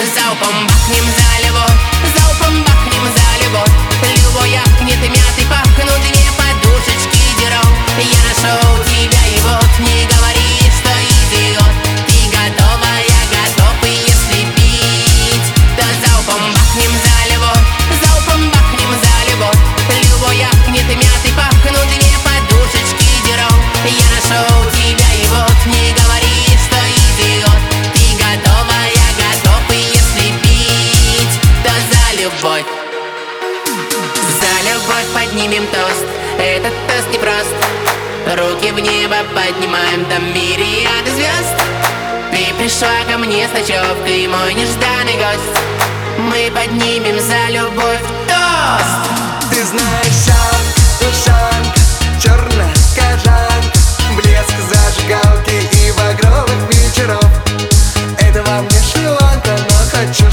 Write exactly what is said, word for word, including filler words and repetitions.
Залпом бахнем за любовь, залпом бахнем за любовь. Любой ахнет и мятый пахнут две подушечки деров. Я нашел тебя и вот не говори, что идиот. Ты готова, я готов, и если пить, то залпом бахнем за любовь, залпом бахнем за любовь. Любой ахнет и мятый пахнут две подушечки деров. Я нашел тебя и вот не говори, что идиот. Ты готова, я готов, и если пить, то за любовь. За любовь поднимем тост, этот тост непрост. Руки в небо поднимаем, там мириады звезд. Ты пришла ко мне с ночевкой, мой нежданный гость. Мы поднимем за любовь тост. Ты знаешь, шаг, ушанка, черная кожанка, блеск зажигалки и багровых вечеров. Это во мне Шри-Ланка, но хочу